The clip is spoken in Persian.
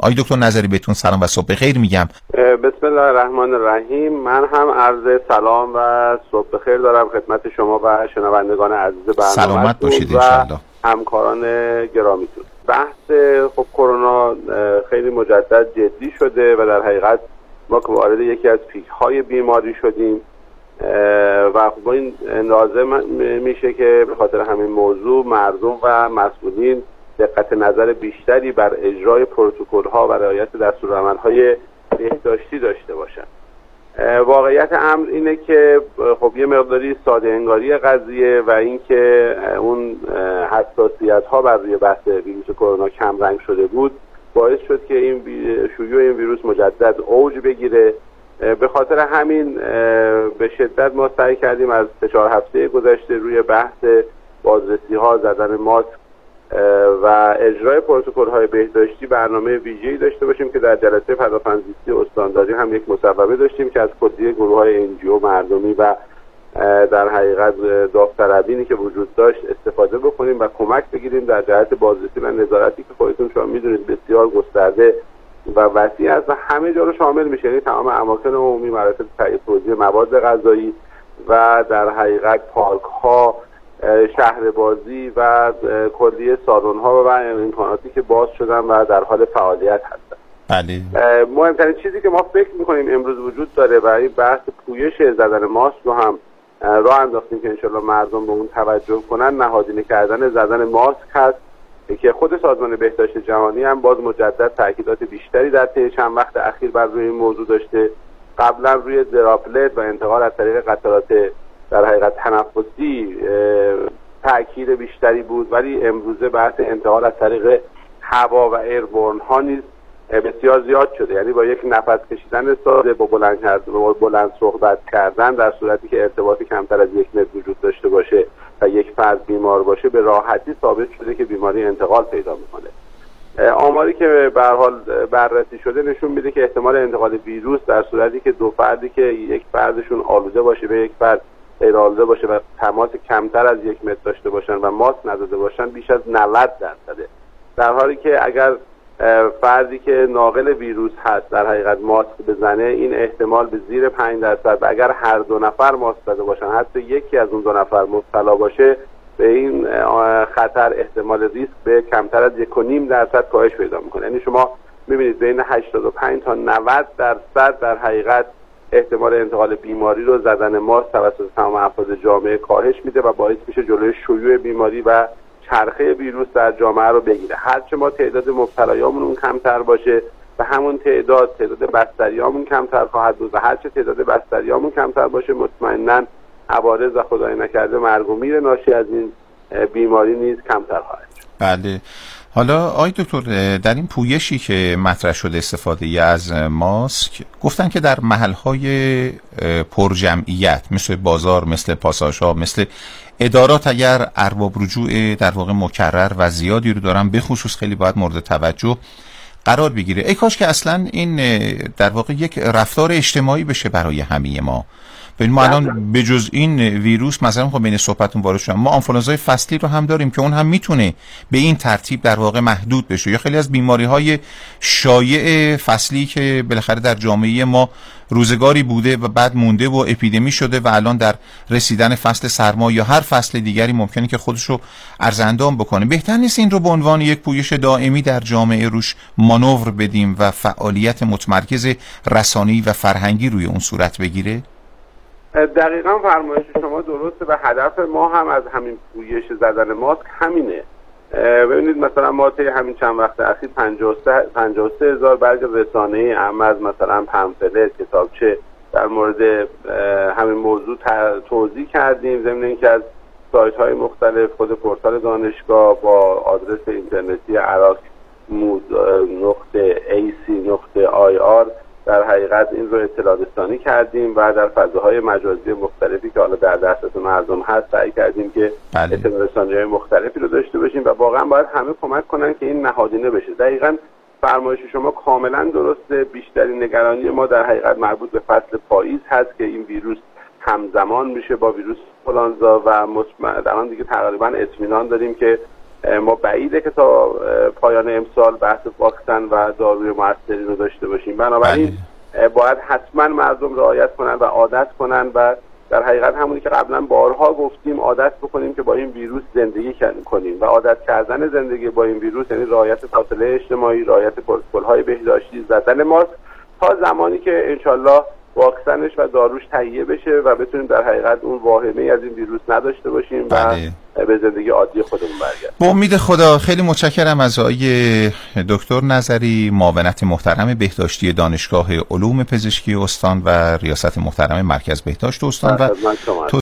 آقای دکتر نظری بهتون سلام و صبح بخیر میگم. بسم الله الرحمن الرحیم. من هم عرض سلام و صبح بخیر دارم خدمت شما و شنوندگان عزیز سلامت باشید و انشالله. همکاران گرامیتون. بحث خب کرونا خیلی مجدد جدی شده و در حقیقت ما که وارد یکی از پیک های بیماری شدیم و خب این لازم میشه که به خاطر همین موضوع مردم و مسئولین دقت نظر بیشتری بر اجرای پروتکل ها و رعایت دستورالعمل های بهداشتی داشته باشن. واقعیت امر اینه که خب یه مقداری ساده انگاری قضیه و اینکه اون حساسیت ها بر روی بحث ویروس کرونا کم رنگ شده بود باعث شد که این شیوع این ویروس مجدد اوج بگیره. به خاطر همین به شدت ما سعی کردیم از 3-4 هفته گذشته روی بحث بازرسی ها، زدن ماسک و اجرای پروتکل های بهداشتی برنامه ویژه‌ای داشته باشیم که در جلسه پدافندزیستی استانداری هم یک مصوبه داشتیم که از کلیه گروه های NGO مردمی و در حقیقت داوطلبینی که وجود داشت استفاده بکنیم و کمک بگیریم در جهت بازرسی و نظارتی که خودتون شما میدونید بسیار گسترده و وسیع است و همه جا رو شامل میشه، یعنی تمام اماکن عمومی، مراکز تهیه توزیع مواد غذایی و در حقیقت پارک ها، شهر بازی و کلیه سالن ها و امکاناتی که باز شدن و در حال فعالیت هستن. بله. مهمترین چیزی که ما فکر میکنیم امروز وجود داره و این بحث پویش زدن ماسک رو هم راه انداختیم که انشالله مردم به اون توجه کنن. نهادینه کردن زدن ماسک هست که خود سازمان بهداشت جهانی هم باز مجدد تاکیدات بیشتری در طی چند وقت اخیر بر روی این موضوع داشته. قبلا روی دراپلت و انتقال از طریق قطرات در حقیقت تنفسی تاکید بیشتری بود، ولی امروزه بحث انتقال از طریق هوا و ایربورن ها نیز بسیار زیاد شده، یعنی با یک نفس کشیدن ساده، با بلند صحبت کردن در صورتی که ارتباط کمتر از 1 متر وجود داشته باشه و یک فرد بیمار باشه به راحتی ثابت شده که بیماری انتقال پیدا میکنه. آماری که به هر حال بررسی شده نشون میده که احتمال انتقال ویروس در صورتی که دو فردی که یک فردشون آلوده باشه به یک فرد غیر آلوده باشه و تماس کمتر از 1 متر داشته باشن و ماسک نزده باشن بیش از 90%، در حالی که اگر فردی که ناقل ویروس هست در حقیقت ماسک بزنه این احتمال به زیر 5% و اگر هر 2 نفر ماسک زده باشن حتی یکی از اون 2 نفر مبتلا باشه به این خطر احتمال ریسک به کمتر از 1.5% کاهش پیدا میکنه. یعنی شما میبینید بین 85 تا 90% در حقیقت احتمال انتقال بیماری رو زدن ماسک توسط تمام افراد جامعه کاهش میده و باعث میشه جلوی شیوع بیماری و چرخه ویروس در جامعه رو بگیره. هرچه ما تعداد مبتلایامون اون کمتر باشه و همون تعداد بستریامون کمتر خواهد بود و هرچه تعداد بستریامون کمتر باشه مطمئناً عوارض و خدای نکرده مرگ و میر ناشی از این بیماری نیز کمتر خواهد شد. بله. حالا آقای دکتر در این پویشی که مطرح شده استفاده از ماسک گفتن که در محل‌های پرجمعیت مثل بازار، مثل پاساژها، مثل ادارات اگر ارباب رجوع در واقع مکرر و زیادی رو دارن به خصوص خیلی باید مورد توجه قرار بگیره. ای کاش که اصلا این در واقع یک رفتار اجتماعی بشه برای همه ما. ببین ما الان به جز این ویروس مثلا خب بین صحبتون وارد شدم ما آنفولانزای فصلی رو هم داریم که اون هم میتونه به این ترتیب در واقع محدود بشه، یا خیلی از بیماری‌های شایع فصلی که بالاخره در جامعه ما روزگاری بوده و بعد مونده و اپیدمی شده و الان در رسیدن فصل سرما یا هر فصل دیگری ممکنه که خودش رو ارزاندام بکنه. بهتر نیست این رو به عنوان یک پویش دائمی در جامعه روش مانور بدیم و فعالیت متمرکز رسانه‌ای و فرهنگی روی اون صورت بگیره؟ دقیقاً فرمایش شما درسته و هدف ما هم از همین پویش زدن ماسک همینه. ببینید مثلا ما طی همین چند وقت اخیر 53,000 برگ رسانه‌ای اهم از مثلا پمفلت، کتابچه در مورد همین موضوع توزیع کردیم، ضمن اینکه از سایت‌های مختلف خود پورتال دانشگاه با آدرس اینترنتی iraq.ac.ir در حقیقت این رو اطلاع رسانی کردیم و در فضاهای مجازی مختلفی که حالا در دسترس مردم هست سعی کردیم که اطلاع رسانی‌های مختلفی رو داشته باشیم و واقعا باید همه کمک کنن که این نهادینه بشه. دقیقاً فرمایش شما کاملا درسته. بیشترین نگرانی ما در حقیقت مربوط به فصل پاییز هست که این ویروس همزمان میشه با ویروس آنفولانزا و الان دیگه تقریبا اطمینان داریم که ما بعیده که تا پایان امسال بحث واکسن و داروی موثری رو داشته باشیم. بنابراین باید حتما مردم رعایت کنن و عادت کنن و در حقیقت همونی که قبلا بارها گفتیم عادت بکنیم که با این ویروس زندگی کنیم و عادت کردن زندگی با این ویروس یعنی رعایت فاصله اجتماعی، رعایت پروتکل‌های بهداشتی، زدن ماسک تا زمانی که انشالله واکسنش و داروش تهیه بشه و بتونیم در حقیقت اون واهمه‌ای از این ویروس نداشته باشیم و به زندگی عادی خودمون برگردیم. با امید خدا. خیلی متشکرم از آقای دکتر نظری، معاونت محترم بهداشتی دانشگاه علوم پزشکی استان و ریاست محترم مرکز بهداشت استان و